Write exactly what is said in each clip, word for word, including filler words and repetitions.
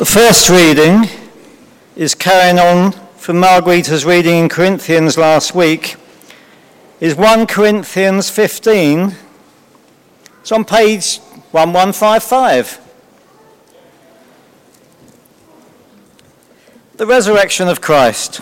The first reading is carrying on from Margarita's reading in Corinthians last week, is First Corinthians fifteen. It's on page eleven fifty-five. The resurrection of Christ.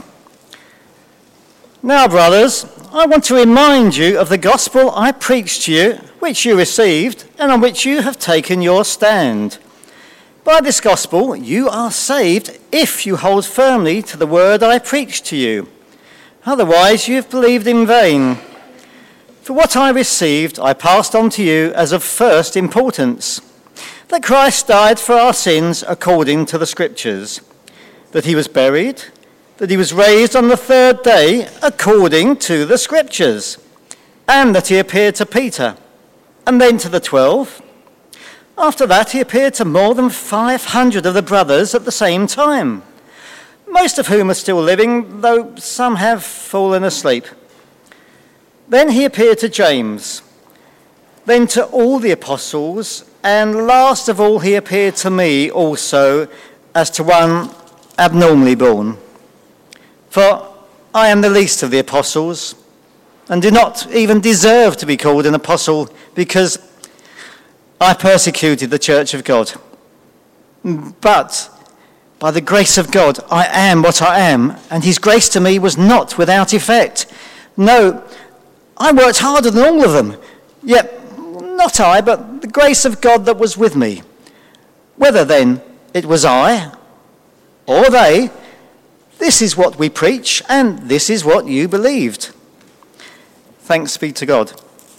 Now, brothers, I want to remind you of the gospel I preached to you, which you received, and on which you have taken your stand. By this gospel, you are saved if you hold firmly to the word I preached to you. Otherwise, you have believed in vain. For what I received, I passed on to you as of first importance, that Christ died for our sins according to the Scriptures, that he was buried, that he was raised on the third day according to the Scriptures, and that he appeared to Peter, and then to the twelve. After that, he appeared to more than five hundred of the brothers at the same time, most of whom are still living, though some have fallen asleep. Then he appeared to James, then to all the apostles, and last of all he appeared to me also as to one abnormally born. For I am the least of the apostles, and do not even deserve to be called an apostle, because I persecuted the church of God. But by the grace of God, I am what I am, and his grace to me was not without effect. No, I worked harder than all of them, yet not I, but the grace of God that was with me. Whether then it was I or they, this is what we preach, and this is what you believed. Thanks be to God.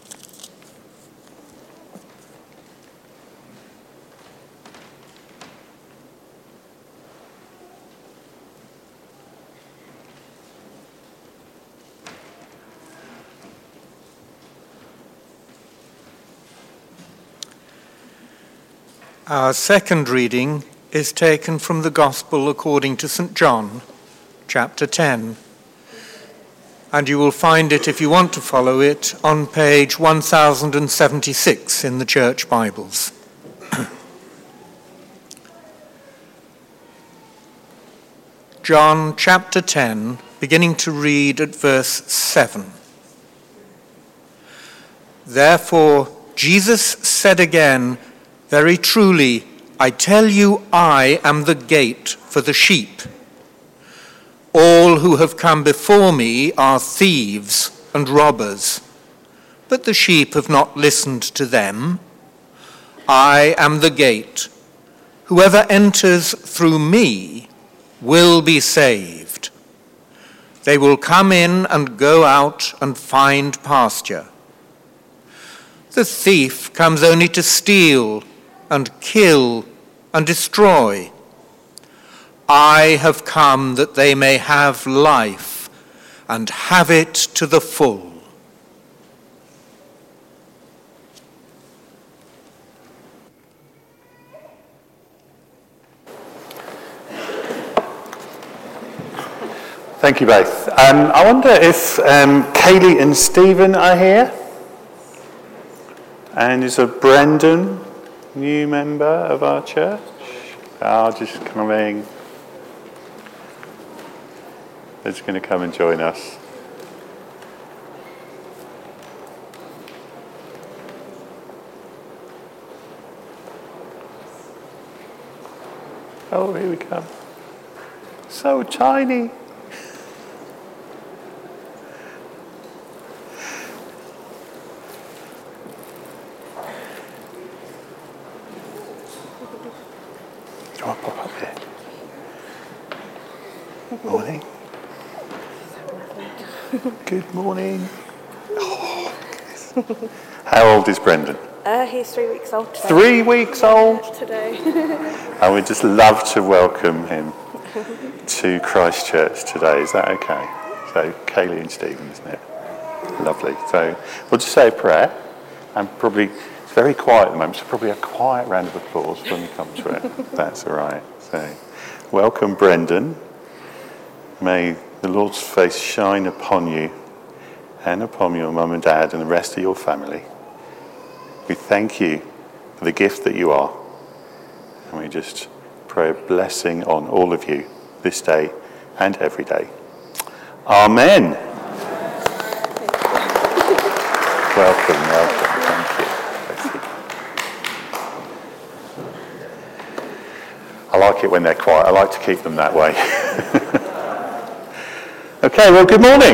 Our second reading is taken from the Gospel according to Saint John, chapter ten. And you will find it, if you want to follow it, on page one thousand seventy-six in the Church Bibles. John chapter ten, beginning to read at verse seven. Therefore, Jesus said again, "Very truly, I tell you, I am the gate for the sheep. All who have come before me are thieves and robbers, but the sheep have not listened to them. I am the gate. Whoever enters through me will be saved. They will come in and go out and find pasture. The thief comes only to steal and kill and destroy. I have come that they may have life and have it to the full." Thank you both. Um, I wonder if um, Kaylee and Stephen are here. And is a Brendan, new member of our church? Oh, just coming. They're just going to come and join us. Oh, here we come. So tiny. Do I pop up here? Morning. Good morning. Oh, goodness. How old is Brendan? Uh, he's three weeks old today. Three weeks old? Today. And we'd just love to welcome him to Christ Church today. Is that okay? So, Kaylee and Stephen, isn't it? Lovely. So, we'll just say a prayer, and probably, it's very quiet at the moment, so probably a quiet round of applause when we come to it. That's all right. So, welcome, Brendan. May the Lord's face shine upon you and upon your mum and dad and the rest of your family. We thank you for the gift that you are, and we just pray a blessing on all of you this day and every day. Amen. Welcome, welcome. Thank you. Bless you. I like it when they're quiet. I like to keep them that way. Okay, well, good morning.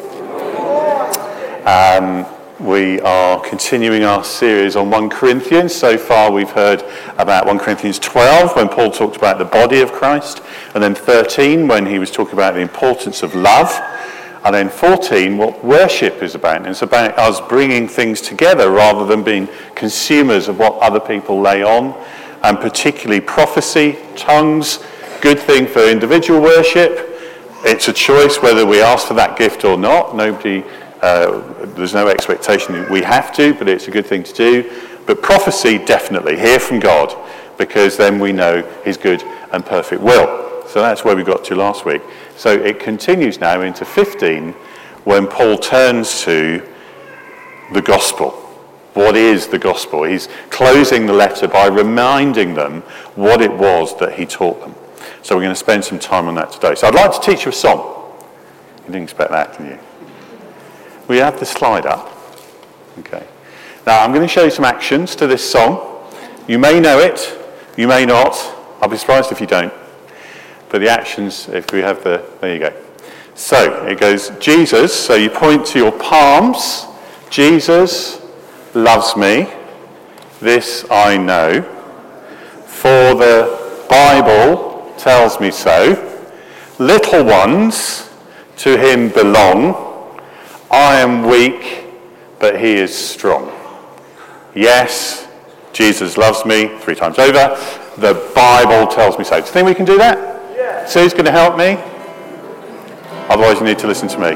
Um, we are continuing our series on First Corinthians. So far we've heard about First Corinthians twelve, when Paul talked about the body of Christ, and then thirteen, when he was talking about the importance of love, and then fourteen, what worship is about. And it's about us bringing things together rather than being consumers of what other people lay on, and particularly prophecy, tongues, good thing for individual worship. It's a choice whether we ask for that gift or not. Nobody, uh, there's no expectation that we have to, but it's a good thing to do. But prophecy, definitely, hear from God, because then we know his good and perfect will. So that's where we got to last week. So it continues now into fifteen, when Paul turns to the gospel. What is the gospel? He's closing the letter by reminding them what it was that he taught them. So we're going to spend some time on that today. So I'd like to teach you a song. You didn't expect that, did you? We have the slide up. Okay. Now I'm going to show you some actions to this song. You may know it, you may not. I'll be surprised if you don't. But the actions, if we have the, there you go. So it goes, Jesus, so you point to your palms. Jesus loves me, this I know. For the Bible tells me so. Little ones to him belong. I am weak, but he is strong. Yes, Jesus loves me, three times over. The Bible tells me so. Do you think we can do that? Yeah. So who's going to help me? Otherwise you need to listen to me.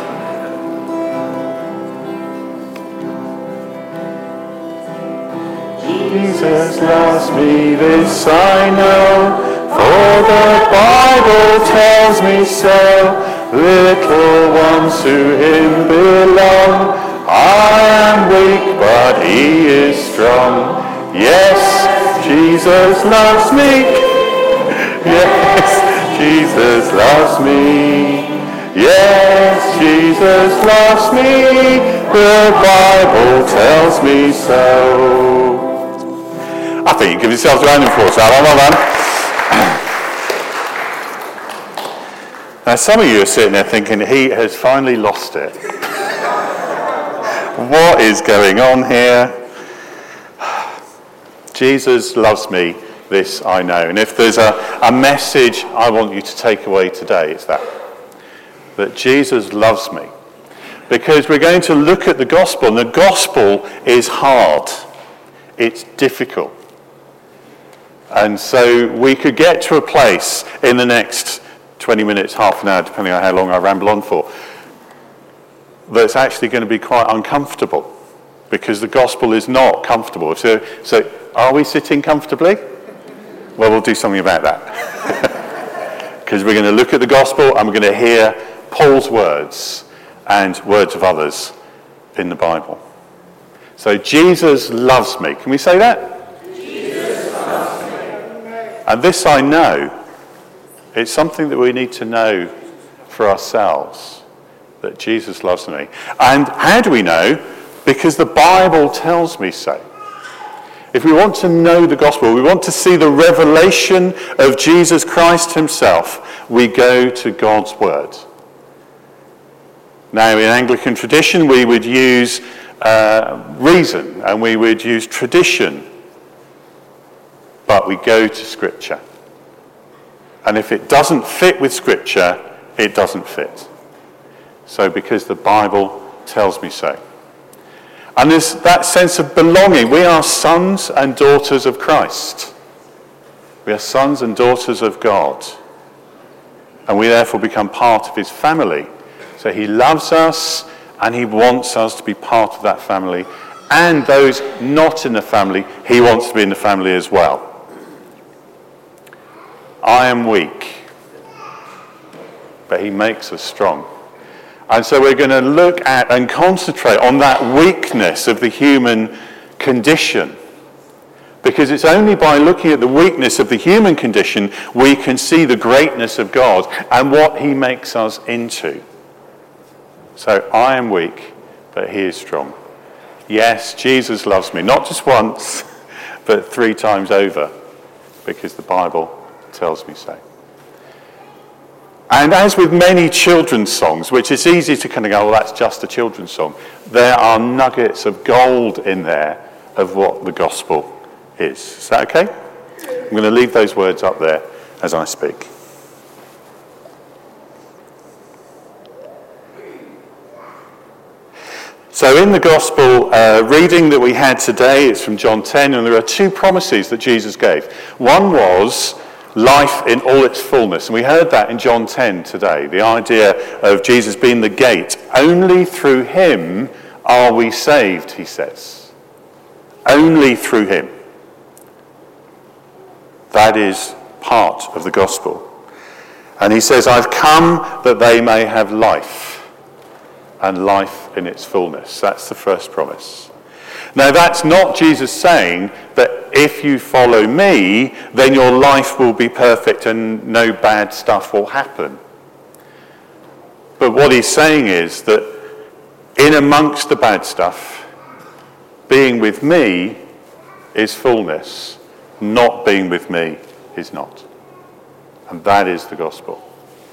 Jesus loves me, this I know. For the Bible tells me so. Little ones to him belong. I am weak, but he is strong. Yes, Jesus loves me. Yes, Jesus loves me. Yes, Jesus loves me. The Bible tells me so. I think you give yourselves a round of applause. Well done. Now, some of you are sitting there thinking, he has finally lost it. What is going on here? Jesus loves me, this I know. And if there's a, a message I want you to take away today, it's that. That Jesus loves me. Because we're going to look at the gospel, and the gospel is hard. It's difficult. And so we could get to a place in the next twenty minutes, half an hour, depending on how long I ramble on for, that's actually going to be quite uncomfortable, because the gospel is not comfortable. So, so are we sitting comfortably? Well, we'll do something about that. Because we're going to look at the gospel and we're going to hear Paul's words and words of others in the Bible. So Jesus loves me. Can we say that? Jesus loves me. And this I know. It's something that we need to know for ourselves, that Jesus loves me. And how do we know? Because the Bible tells me so. If we want to know the gospel, we want to see the revelation of Jesus Christ himself, we go to God's word. Now, in Anglican tradition, we would use uh, reason and we would use tradition, but we go to Scripture. And if it doesn't fit with Scripture, it doesn't fit. So because the Bible tells me so. And there's that sense of belonging. We are sons and daughters of Christ. We are sons and daughters of God. And we therefore become part of his family. So he loves us and he wants us to be part of that family. And those not in the family, he wants to be in the family as well. I am weak, but he makes us strong. And so we're going to look at and concentrate on that weakness of the human condition. Because it's only by looking at the weakness of the human condition we can see the greatness of God and what he makes us into. So I am weak, but he is strong. Yes, Jesus loves me, not just once, but three times over, because the Bible tells me so. And as with many children's songs, which it's easy to kind of go, well, that's just a children's song, there are nuggets of gold in there of what the gospel is. Is that okay? I'm going to leave those words up there as I speak. So in the gospel uh, reading that we had today, it's from John ten, and there are two promises that Jesus gave. One was life in all its fullness, and we heard that in John ten today, the idea of Jesus being the gate. Only through him are we saved, he says. Only through him. That is part of the gospel. And he says, I've come that they may have life, and life in its fullness. That's the first promise. Now, that's not Jesus saying that if you follow me, then your life will be perfect and no bad stuff will happen. But what he's saying is that in amongst the bad stuff, being with me is fullness. Not being with me is not. And that is the gospel.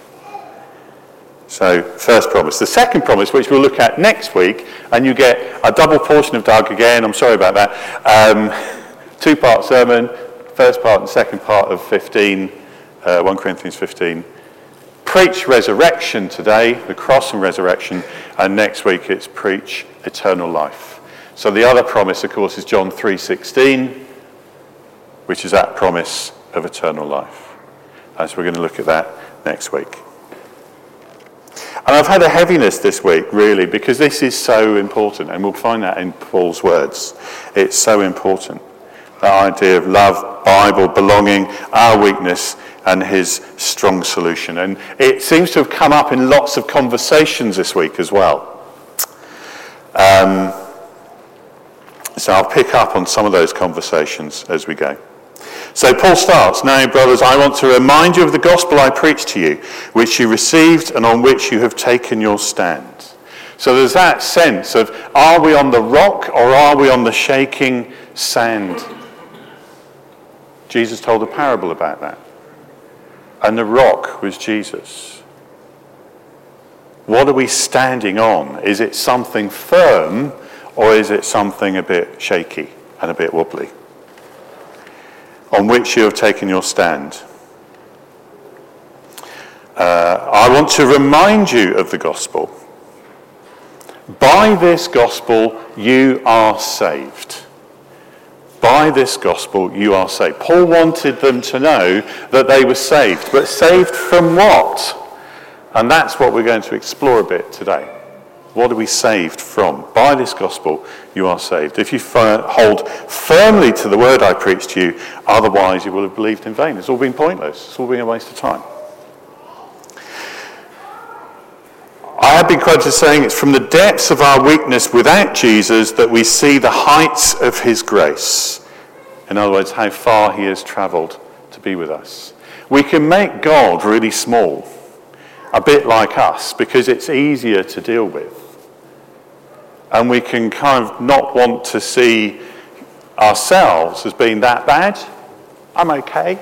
So, first promise. The second promise, which we'll look at next week, and you get a double portion of Doug again, I'm sorry about that, um, two-part sermon, first part and second part of fifteen, uh, First Corinthians fifteen. Preach resurrection today, the cross and resurrection, and next week it's preach eternal life. So the other promise, of course, is John three sixteen, which is that promise of eternal life. And so we're going to look at that next week. And I've had a heaviness this week, really, because this is so important, and we'll find that in Paul's words. It's so important. That idea of love, Bible, belonging, our weakness, and his strong solution. And it seems to have come up in lots of conversations this week as well. Um, so I'll pick up on some of those conversations as we go. So Paul starts, now, brothers, I want to remind you of the gospel I preached to you, which you received and on which you have taken your stand. So there's that sense of, are we on the rock or are we on the shaking sand? Jesus told a parable about that. And the rock was Jesus. What are we standing on? Is it something firm or is it something a bit shaky and a bit wobbly? On which you have taken your stand. Uh, I want to remind you of the gospel. By this gospel you are saved. By this gospel you are saved. Paul wanted them to know that they were saved, but saved from what? And that's what we're going to explore a bit today. What are we saved from? By this gospel, you are saved. If you f- hold firmly to the word I preached to you, otherwise you will have believed in vain. It's all been pointless. It's all been a waste of time. I have been quoted saying it's from the depths of our weakness without Jesus that we see the heights of his grace. In other words, how far he has travelled to be with us. We can make God really small, a bit like us, because it's easier to deal with. And we can kind of not want to see ourselves as being that bad. I'm okay.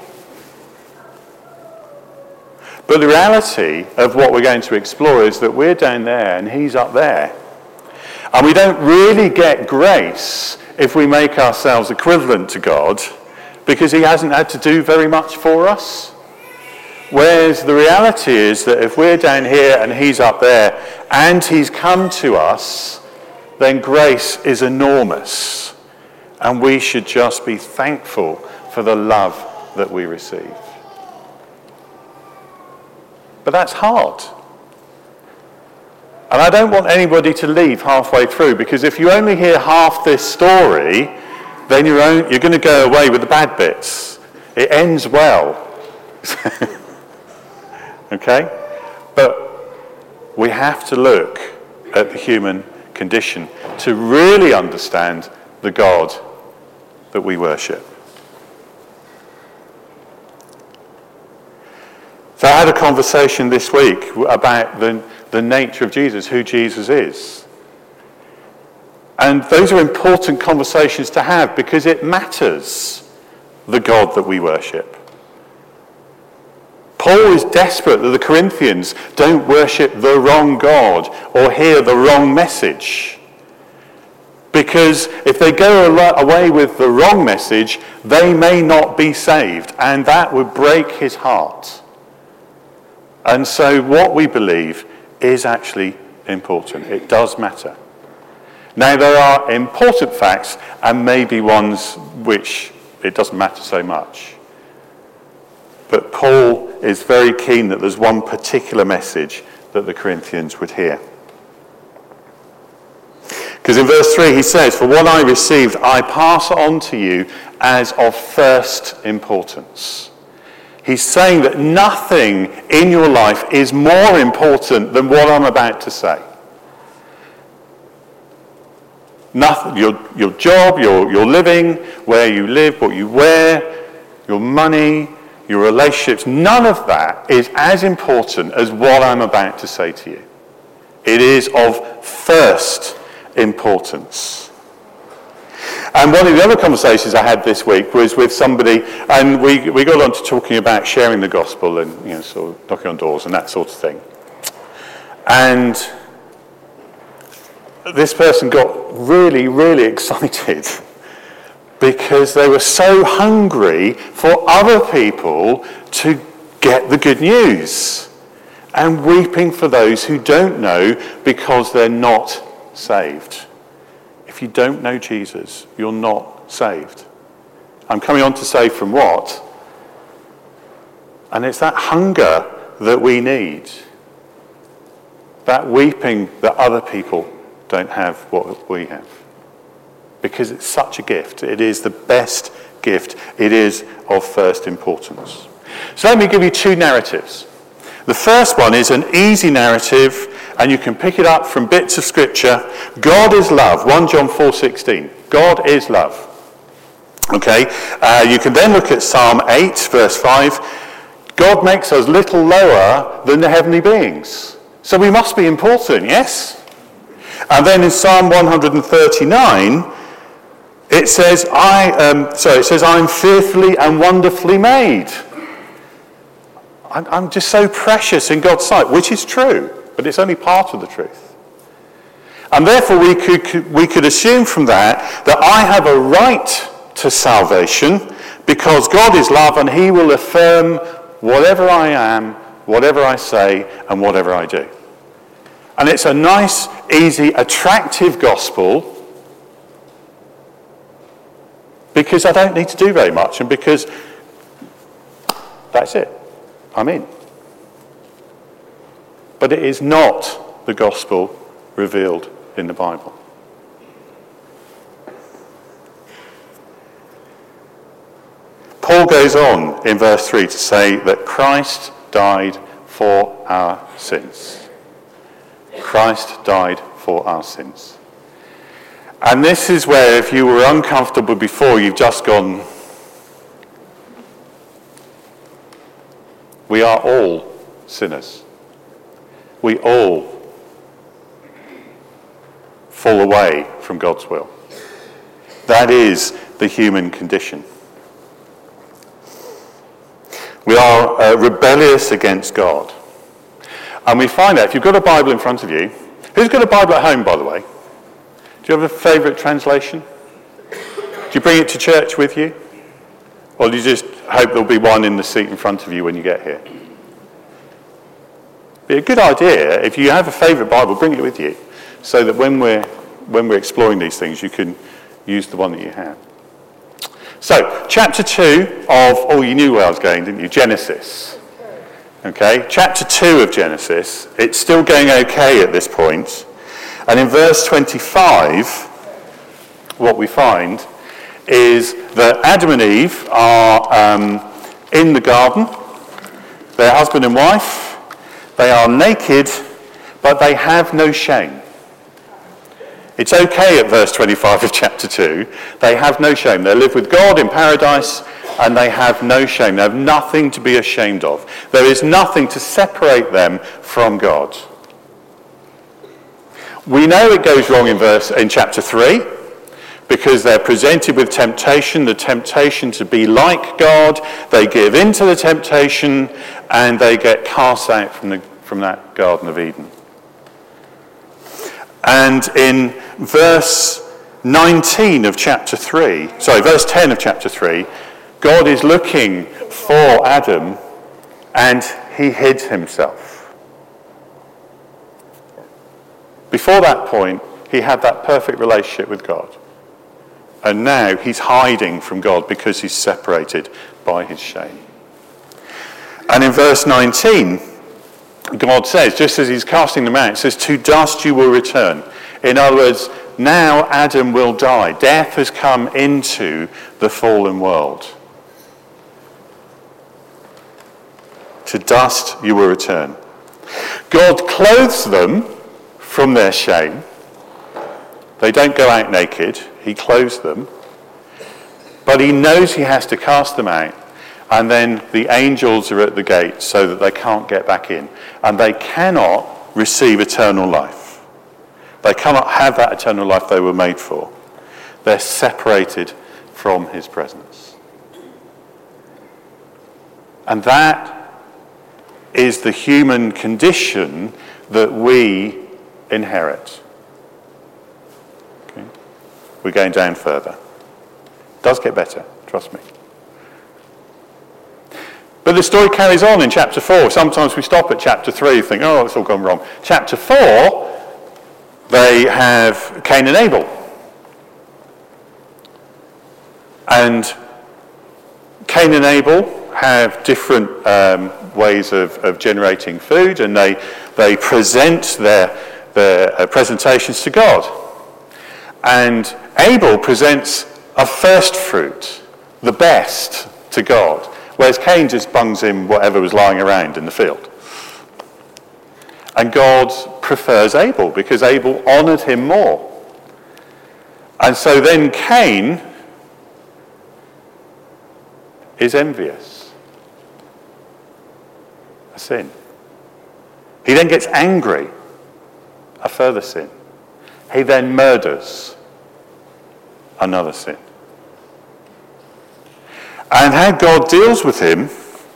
But the reality of what we're going to explore is that we're down there and he's up there. And we don't really get grace if we make ourselves equivalent to God, because he hasn't had to do very much for us. Whereas the reality is that if we're down here and he's up there and he's come to us, then grace is enormous. And we should just be thankful for the love that we receive. But that's hard. And I don't want anybody to leave halfway through, because if you only hear half this story, then you're, only, you're going to go away with the bad bits. It ends well. Okay? But we have to look at the human condition to really understand the God that we worship. So I had a conversation this week about the, the nature of Jesus, who Jesus is. And those are important conversations to have because it matters, the God that we worship. Paul is desperate that the Corinthians don't worship the wrong God or hear the wrong message. Because if they go away with the wrong message, they may not be saved, and that would break his heart. And so what we believe is actually important. It does matter. Now, there are important facts and maybe ones which it doesn't matter so much. But Paul is very keen that there's one particular message that the Corinthians would hear. Because in verse three he says, "For what I received I pass on to you as of first importance." He's saying that nothing in your life is more important than what I'm about to say. Nothing, your, your job, your, your living, where you live, what you wear, your money, your relationships, none of that is as important as what I'm about to say to you. It is of first importance. And one of the other conversations I had this week was with somebody, and we, we got on to talking about sharing the gospel and, you know, sort of knocking on doors and that sort of thing. And this person got really, really excited because they were so hungry for other people to get the good news and weeping for those who don't know because they're not saved. If you don't know Jesus, you're not saved. I'm coming on to say from what? And it's that hunger that we need. That weeping that other people don't have what we have. Because it's such a gift. It is the best gift. It is of first importance. So let me give you two narratives. The first one is an easy narrative, and you can pick it up from bits of scripture. God is love, First John four sixteen. God is love. Okay, uh, you can then look at Psalm eight, verse five. God makes us little lower than the heavenly beings. So we must be important, yes? And then in Psalm one thirty-nine, it says, I um, sorry, it says, I'm fearfully and wonderfully made. I'm, I'm just so precious in God's sight, which is true, but it's only part of the truth. And therefore we could, we could assume from that that I have a right to salvation because God is love and he will affirm whatever I am, whatever I say, and whatever I do. And it's a nice, easy, attractive gospel because I don't need to do very much and because that's it. I'm in. But it is not the gospel revealed in the Bible. Paul goes on in verse three to say that Christ died for our sins. Christ died for our sins. And this is where, if you were uncomfortable before, you've just gone, we are all sinners. We all fall away from God's will. That is the human condition. We are uh, rebellious against God. And we find out, if you've got a Bible in front of you, who's got a Bible at home, by the way? Do you have a favourite translation? Do you bring it to church with you? Or do you just hope there'll be one in the seat in front of you when you get here? Be a good idea, if you have a favourite Bible, bring it with you, so that when we're when we're exploring these things, you can use the one that you have. So, chapter two of, oh, you knew where I was going, didn't you? Genesis. Okay, chapter two of Genesis. It's still going okay at this point. And in verse twenty-five, what we find is that Adam and Eve are um, in the garden. They're husband and wife. They are naked, but they have no shame. It's okay at verse twenty-five of chapter two. They have no shame. They live with God in paradise and they have no shame. They have nothing to be ashamed of. There is nothing to separate them from God. We know it goes wrong in verse in chapter three because they're presented with temptation, the temptation to be like God. They give in to the temptation and they get cast out from the, from that Garden of Eden. And in verse nineteen of chapter three, sorry, verse ten of chapter three, God is looking for Adam and he hid himself. Before that point, he had that perfect relationship with God. And now he's hiding from God because he's separated by his shame. And in verse nineteen, God says, just as he's casting them out, it says, to dust you will return. In other words, now Adam will die. Death has come into the fallen world. To dust you will return. God clothes them from their shame. They don't go out naked. He clothes them. But he knows he has to cast them out. And then the angels are at the gate so that they can't get back in. And they cannot receive eternal life. They cannot have that eternal life they were made for. They're separated from his presence. And that is the human condition that we inherit. Okay? We're going down further. It does get better, trust me. But the story carries on in chapter four. Sometimes we stop at chapter three and think, oh, it's all gone wrong. Chapter four, they have Cain and Abel. And Cain and Abel have different um, ways of, of generating food, and they, they present their, their uh, presentations to God. And Abel presents a first fruit, the best, to God. Whereas Cain just bungs him whatever was lying around in the field. And God prefers Abel because Abel honoured him more. And so then Cain is envious. A sin. He then gets angry. A further sin. He then murders. Another sin. And how God deals with him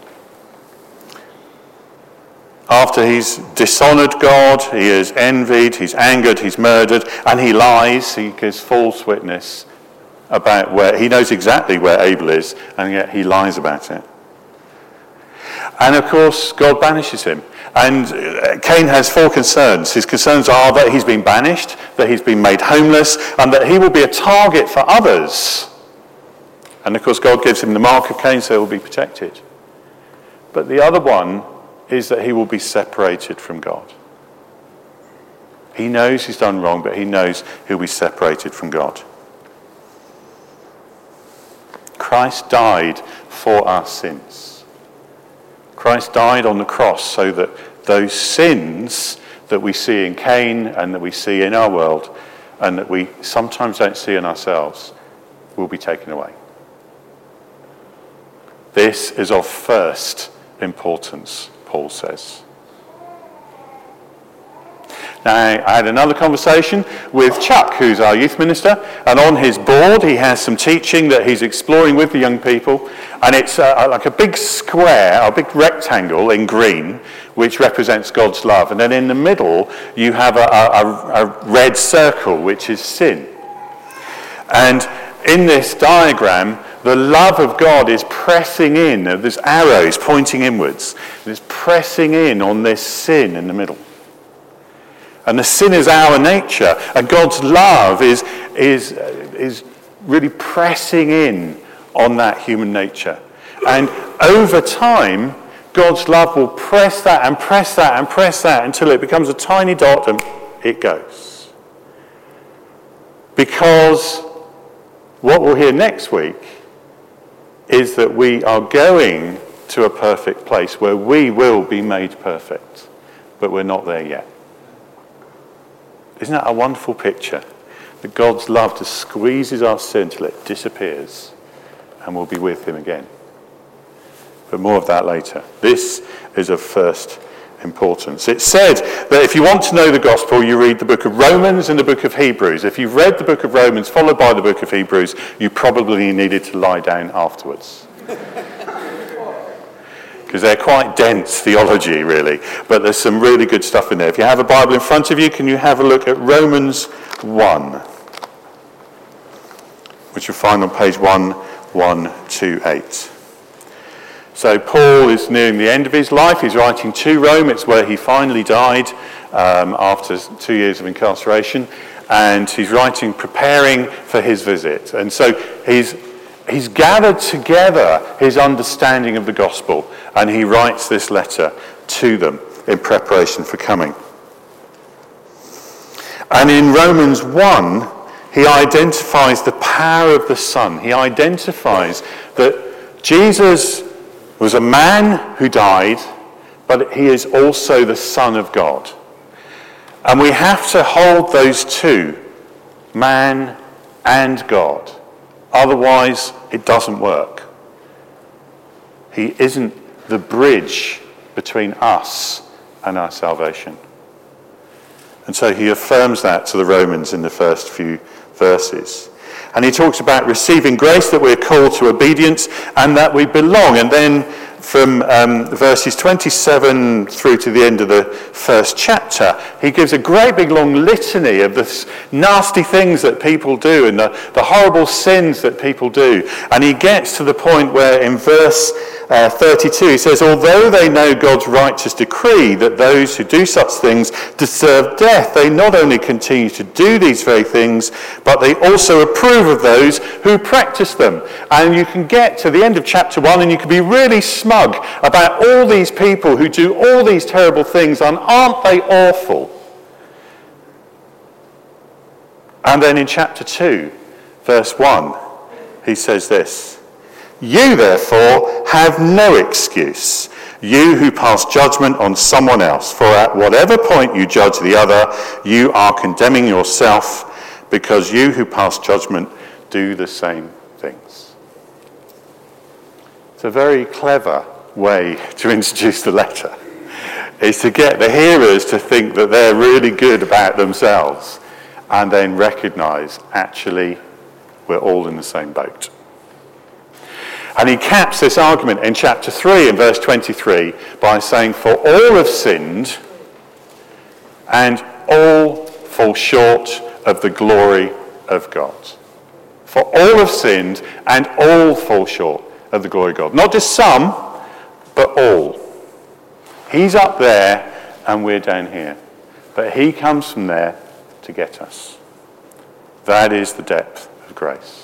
after he's dishonoured God, he is envied, he's angered, he's murdered, and he lies, he gives false witness about where, he knows exactly where Abel is, and yet he lies about it. And of course, God banishes him. And Cain has four concerns. His concerns are that he's been banished, that he's been made homeless, and that he will be a target for others. And of course, God gives him the mark of Cain, so he will be protected. But the other one is that he will be separated from God. He knows he's done wrong, but he knows he'll be separated from God. Christ died for our sins. Christ died on the cross so that those sins that we see in Cain and that we see in our world and that we sometimes don't see in ourselves will be taken away. This is of first importance, Paul says. Now, I had another conversation with Chuck, who's our youth minister, and on his board he has some teaching that he's exploring with the young people, and it's uh, like a big square, a big rectangle in green, which represents God's love, and then in the middle you have a, a, a red circle, which is sin. And in this diagram, the love of God is pressing in. There's arrows pointing inwards. It's pressing in on this sin in the middle. And the sin is our nature. And God's love is, is, is really pressing in on that human nature. And over time, God's love will press that and press that and press that until it becomes a tiny dot and it goes. Because what we'll hear next week is that we are going to a perfect place where we will be made perfect, but we're not there yet. Isn't that a wonderful picture? that God's love just squeezes our sin till it disappears and we'll be with him again. But more of that later. This is of first importance. It's said that if you want to know the gospel, you read the book of Romans and the book of Hebrews. If you've read the book of Romans followed by the book of Hebrews, you probably needed to lie down afterwards. Because they're quite dense theology, really. But there's some really good stuff in there. If you have a Bible in front of you, can you have a look at Romans one, which you'll find on page one one two eight. So Paul is nearing the end of his life. He's writing to Rome. It's where he finally died um, after two years of incarceration. And he's writing, preparing for his visit. And so he's He's gathered together his understanding of the gospel, and he writes this letter to them in preparation for coming. And in Romans one, he identifies the power of the Son. He identifies that Jesus was a man who died, but he is also the Son of God. And we have to hold those two, man and God. Otherwise, it doesn't work. He isn't the bridge between us and our salvation. And so he affirms that to the Romans in the first few verses. And he talks about receiving grace, that we're called to obedience, and that we belong. And then from um, verses twenty-seven through to the end of the first chapter, he gives a great big long litany of the nasty things that people do and the, the horrible sins that people do. And he gets to the point where in verse uh, thirty-two, he says, although they know God's righteous decree that those who do such things deserve death, they not only continue to do these very things, but they also approve of those who practice them. And you can get to the end of chapter one and you can be really smug about all these people who do all these terrible things, and aren't they awful? And then in chapter two, verse one, he says this, you therefore have no excuse, you who pass judgment on someone else, for at whatever point you judge the other, you are condemning yourself, because you who pass judgment do the same things. It's a very clever way to introduce the letter, is to get the hearers to think that they're really good about themselves and then recognise, actually, we're all in the same boat. And he caps this argument in chapter three in verse twenty-three by saying, for all have sinned and all fall short of the glory of God. For all have sinned and all fall short of the glory of God. Not just some, but all. He's up there and we're down here. But he comes from there to get us. That is the depth of grace.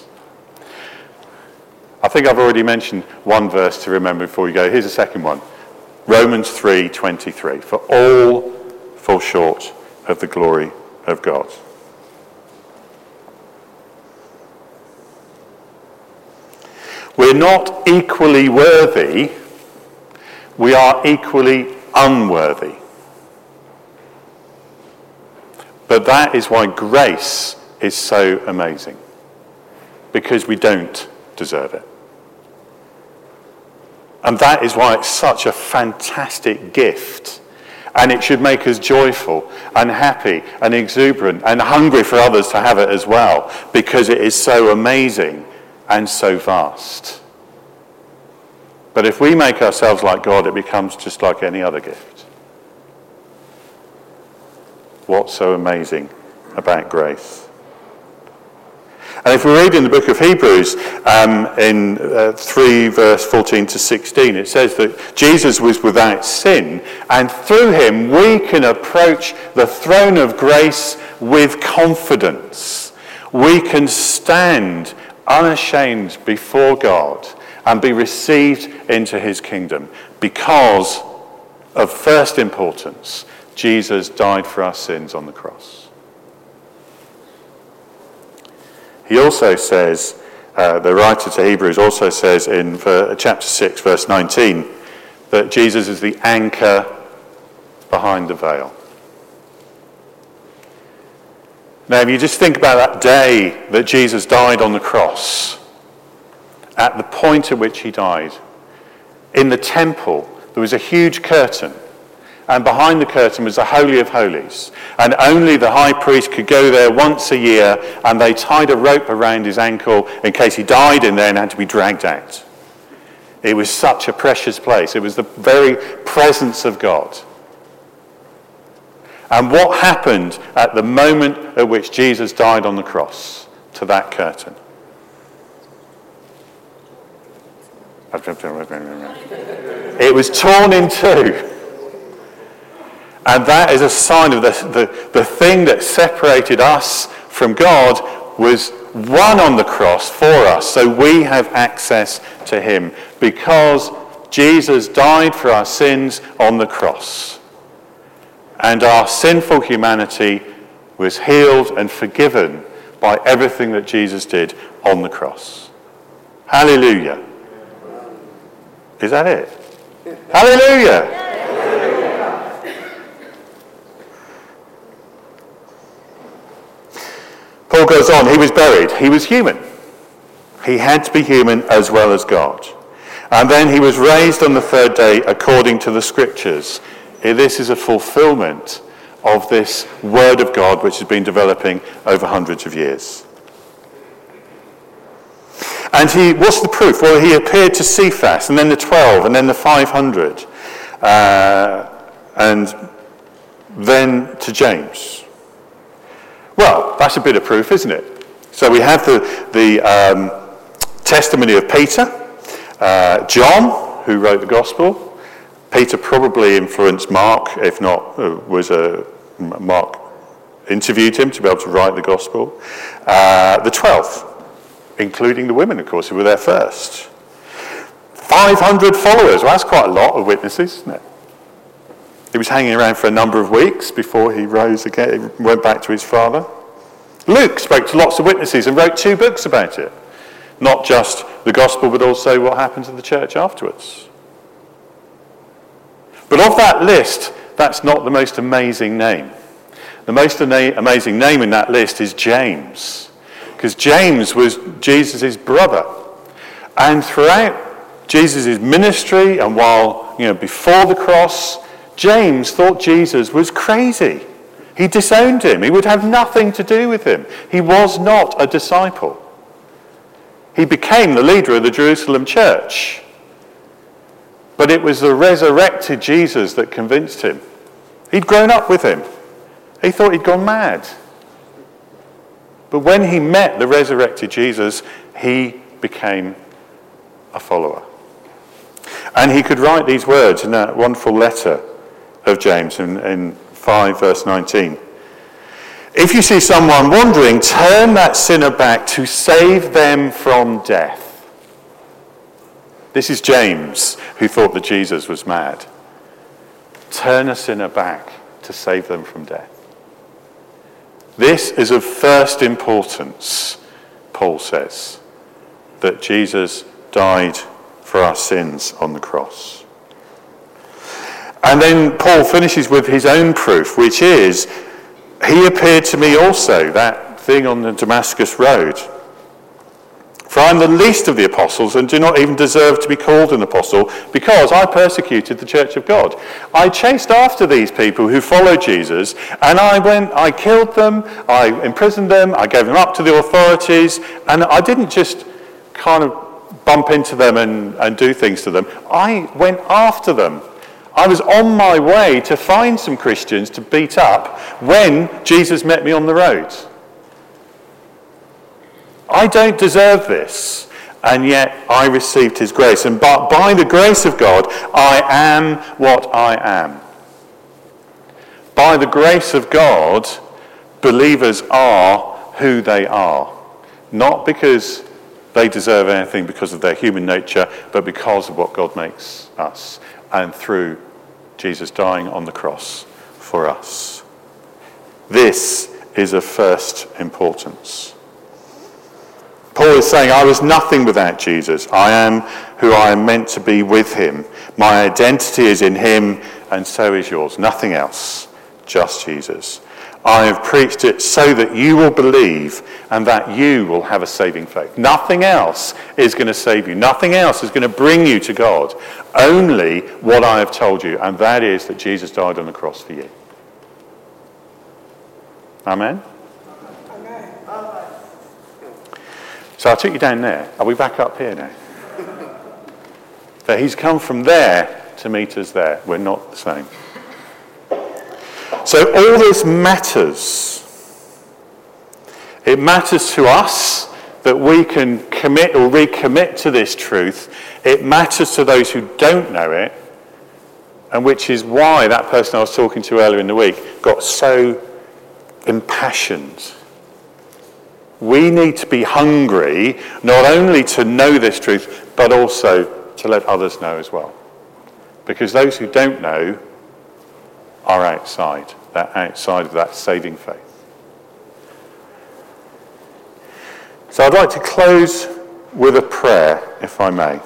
I think I've already mentioned one verse to remember before we go. Here's a second one. Romans three twenty-three. For all fall short of the glory of God. We're not equally worthy, we are equally unworthy. But that is why grace is so amazing, because we don't deserve it. And that is why it's such a fantastic gift. And it should make us joyful and happy and exuberant and hungry for others to have it as well, because it is so amazing and so vast. But if we make ourselves like God, it becomes just like any other gift. What's so amazing about grace? And if we read in the book of Hebrews, um, in uh, three verse fourteen to sixteen, it says that Jesus was without sin, and through him we can approach the throne of grace with confidence. We can stand unashamed before God and be received into his kingdom because of first importance, Jesus died for our sins on the cross. He also says, uh, the writer to Hebrews also says in chapter six, verse nineteen, that Jesus is the anchor behind the veil. Now, if you just think about that day that Jesus died on the cross, at the point at which he died, in the temple, there was a huge curtain. And behind the curtain was the Holy of Holies. And only the high priest could go there once a year, and they tied a rope around his ankle in case he died in there and had to be dragged out. It was such a precious place. It was the very presence of God. And what happened at the moment at which Jesus died on the cross to that curtain? It was torn in two. And that is a sign of the, the, the thing that separated us from God was won on the cross for us, so we have access to him because Jesus died for our sins on the cross. And our sinful humanity was healed and forgiven by everything that Jesus did on the cross. Hallelujah. Is that it? Hallelujah. Paul goes on, he was buried. He was human. He had to be human as well as God. And then he was raised on the third day according to the scriptures. This is a fulfillment of this word of God which has been developing over hundreds of years. And he, what's the proof? Well, he appeared to Cephas, and then the twelve, and then the five hundred, uh, and then to James. Well, that's a bit of proof, isn't it? So we have the, the um, testimony of Peter, uh, John, who wrote the gospel. Peter probably influenced Mark, if not, uh, was a Mark interviewed him to be able to write the gospel. Uh, the twelve, including the women, of course, who were there first. five hundred followers. Well, that's quite a lot of witnesses, isn't it? He was hanging around for a number of weeks before he rose again, went back to his father. Luke spoke to lots of witnesses and wrote two books about it. Not just the gospel, but also what happened to the church afterwards. But of that list, that's not the most amazing name. The most amazing name in that list is James. Because James was Jesus' brother. And throughout Jesus' ministry, and while, you know, before the cross, James thought Jesus was crazy. He disowned him. He would have nothing to do with him. He was not a disciple. He became the leader of the Jerusalem church. But it was the resurrected Jesus that convinced him. He'd grown up with him. He thought he'd gone mad. But when he met the resurrected Jesus, he became a follower. And he could write these words in that wonderful letter of James in, in five verse nineteen. If you see someone wandering, turn that sinner back to save them from death. This is James, who thought that Jesus was mad. Turn a sinner back to save them from death. This is of first importance, Paul says, that Jesus died for our sins on the cross. And then Paul finishes with his own proof, which is, he appeared to me also, that thing on the Damascus road. For I am the least of the apostles and do not even deserve to be called an apostle because I persecuted the church of God. I chased after these people who followed Jesus, and I went, I killed them, I imprisoned them, I gave them up to the authorities, and I didn't just kind of bump into them and, and do things to them. I went after them. I was on my way to find some Christians to beat up when Jesus met me on the road. I don't deserve this, and yet I received his grace. And by, by the grace of God, I am what I am. By the grace of God, believers are who they are. Not because they deserve anything because of their human nature, but because of what God makes us, and through Jesus dying on the cross for us. This is of first importance. Paul is saying, I was nothing without Jesus. I am who I am meant to be with him. My identity is in him, and so is yours. Nothing else, just Jesus. I have preached it so that you will believe and that you will have a saving faith. Nothing else is going to save you. Nothing else is going to bring you to God. Only what I have told you, and that is that Jesus died on the cross for you. Amen? Amen. So I took you down there. Are we back up here now? So he's come from there to meet us there. We're not the same. So all this matters. It matters to us that we can commit or recommit to this truth. It matters to those who don't know it, and which is why that person I was talking to earlier in the week got so impassioned. We need to be hungry not only to know this truth, but also to let others know as well. Because those who don't know are outside. They're outside of that saving faith. So I'd like to close with a prayer, if I may.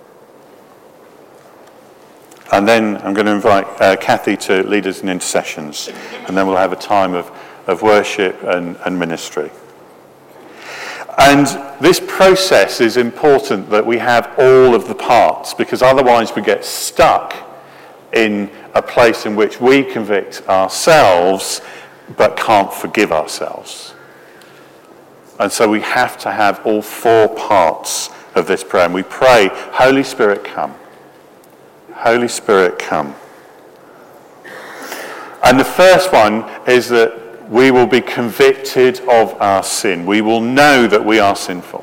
And then I'm going to invite uh, Kathy to lead us in intercessions. And then we'll have a time of, of worship and, and ministry. And this process is important that we have all of the parts, because otherwise we get stuck in a place in which we convict ourselves but can't forgive ourselves. And so we have to have all four parts of this prayer. And we pray, Holy Spirit, come. Holy Spirit, come. And the first one is that we will be convicted of our sin. We will know that we are sinful.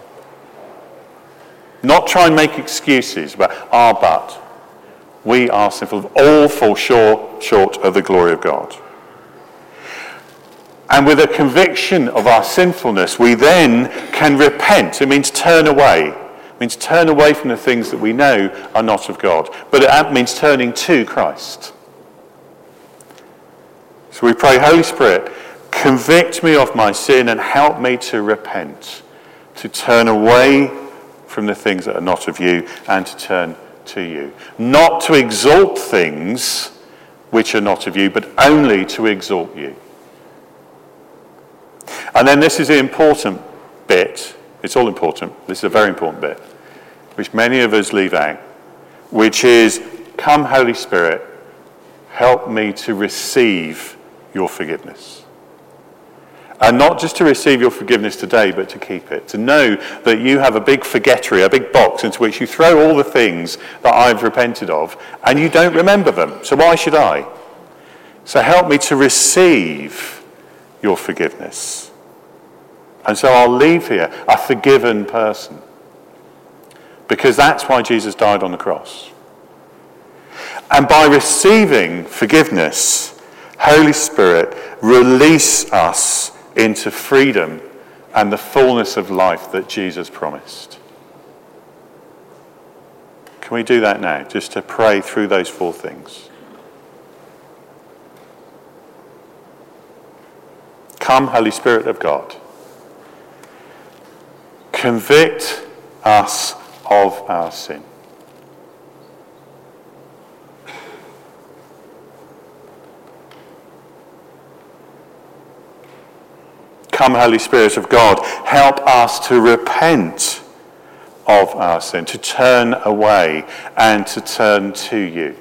Not try and make excuses, but ah, but. We are sinful. All fall short, short of the glory of God. And with a conviction of our sinfulness, we then can repent. It means turn away. It means turn away from the things that we know are not of God. But it means turning to Christ. So we pray, Holy Spirit, convict me of my sin and help me to repent, to turn away from the things that are not of you and to turn to you. Not to exalt things which are not of you, but only to exalt you. And then this is the important bit. It's all important. This is a very important bit, which many of us leave out, which is, come Holy Spirit, help me to receive your forgiveness. And not just to receive your forgiveness today, but to keep it. To know that you have a big forgettery, a big box into which you throw all the things that I've repented of, and you don't remember them. So why should I? So help me to receive your forgiveness. And so I'll leave here a forgiven person. Because that's why Jesus died on the cross. And by receiving forgiveness, Holy Spirit, release us into freedom and the fullness of life that Jesus promised. Can we do that now, just to pray through those four things? Come, Holy Spirit of God. Convict us of our sin. Come, Holy Spirit of God, help us to repent of our sin, to turn away and to turn to you.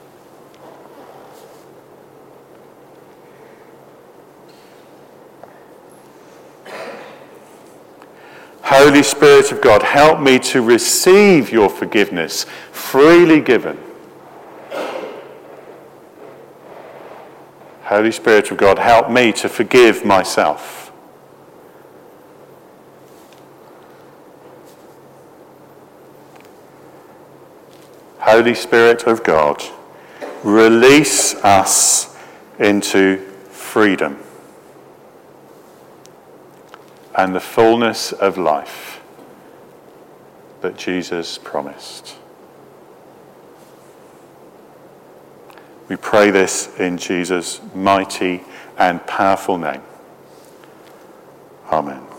Holy Spirit of God, help me to receive your forgiveness freely given. Holy Spirit of God, help me to forgive myself. Holy Spirit of God, release us into freedom and the fullness of life that Jesus promised. We pray this in Jesus' mighty and powerful name. Amen.